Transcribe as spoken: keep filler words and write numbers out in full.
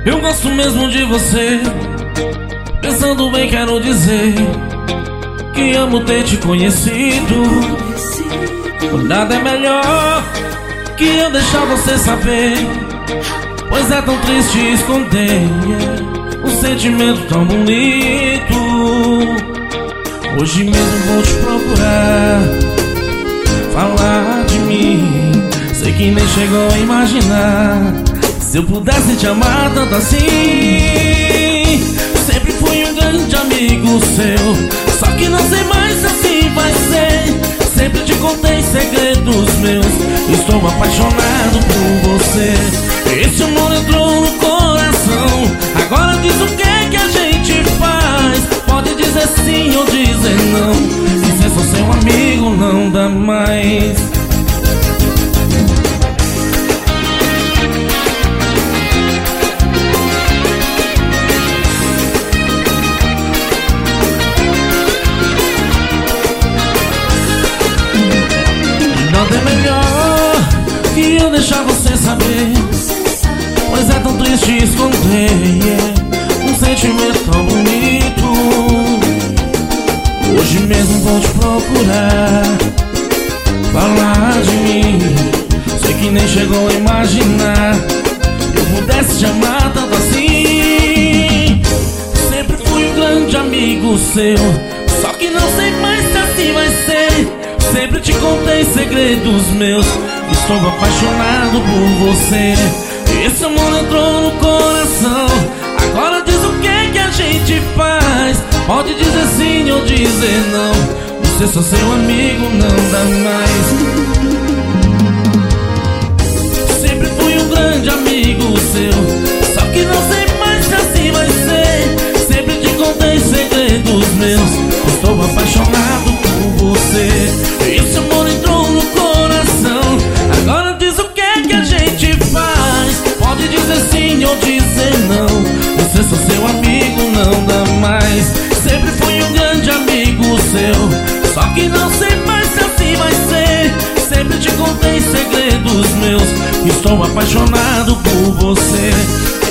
Eu gosto mesmo de você. Pensando bem quero dizer que amo ter te conhecido. Nada é melhor que eu deixar você saber, pois é tão triste esconder um sentimento tão bonito. Hoje mesmo vou te procurar, falar de mim. Sei que nem chegou a imaginar. Se eu pudesse te amar tanto assim. Sempre fui um grande amigo seu, só que não sei mais se assim vai ser. Sempre te contei segredos meus, estou apaixonado por você. Esse amor entrou no coração, agora diz o que é que a gente faz. Pode dizer sim ou dizer não, e ser só seu amigo não dá mais. Nada é melhor que eu deixar você saber, pois é tão triste esconder um sentimento tão bonito. Hoje mesmo vou te procurar, falar de mim. Sei que nem chegou a imaginar eu pudesse te amar tanto assim. Sempre fui um grande amigo seu, só que não sei mais se assim vai ser. Sempre te contei segredos meus, estou apaixonado por você. Esse amor entrou no coração, agora diz o que é que a gente faz. Pode dizer sim ou dizer não, você só seu amigo não dá mais. Sempre fui um grande amigo seu, só que não sei mais se assim vai ser. Sempre te contei segredos meus, estou apaixonado por você. Esse amor entrou no coração, agora diz o que é que a gente faz. Pode dizer sim ou dizer não, você só seu amigo não dá mais. Sempre fui um grande amigo seu, só que não sei mais se assim vai ser. Sempre te contei segredos meus, estou apaixonado por você.